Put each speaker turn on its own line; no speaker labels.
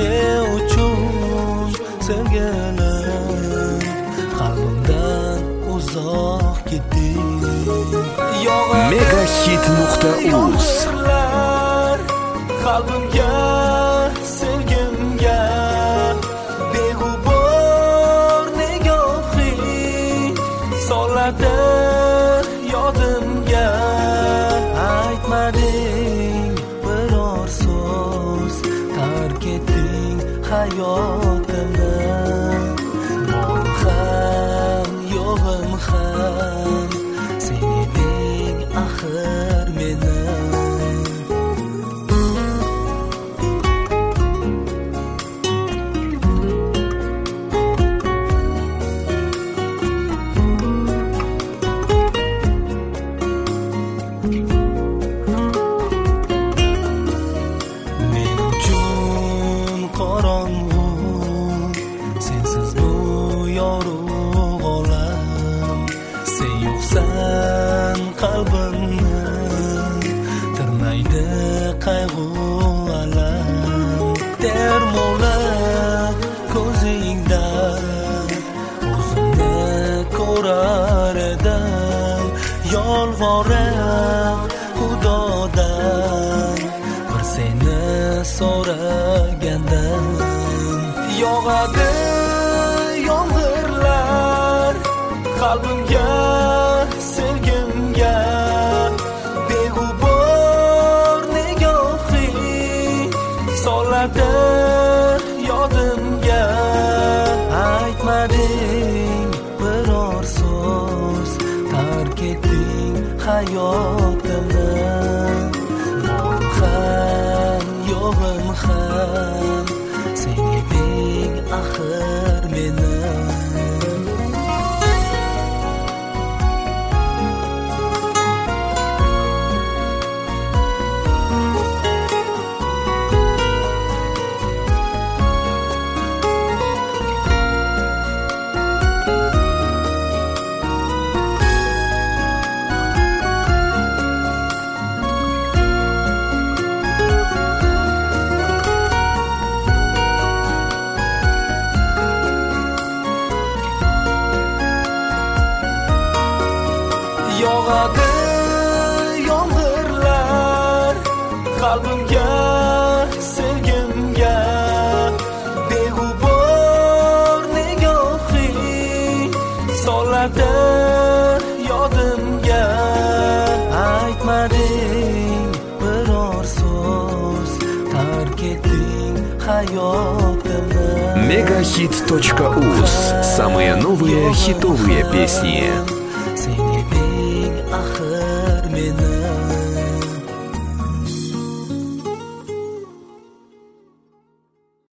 ne uchun sevgilim qalbimdan uzoq ketding.
Megahit.uz
qalbimga sevgimga beg'ubor nigohing soladi yodimga. Aytmading biror so'z, tark etding hayotimni. Borim ham yo'g'im ham sen eding axir meni. Qalbimni tirmaydi qayg'u alam. Termolab ko'zingda o'zimni ko'rar edim. Yolvorib Xudodan bir seni so'ragandim. Yog'adi yomg'irlar qalbimga sevgimga beg'ubor nigohing soladi yodimga. Aytmading biror so'z, tark etding hayotimni. Borim ham yo'g'im ham sen eding axir meni. Yog'adi yomg'irlar qalbimga sevgimga beg'ubor nigohing soladi yodimga. Aytmading biror so'z, tark etding hayotimni.
Megahit.uz. Самые новые хитовые песни.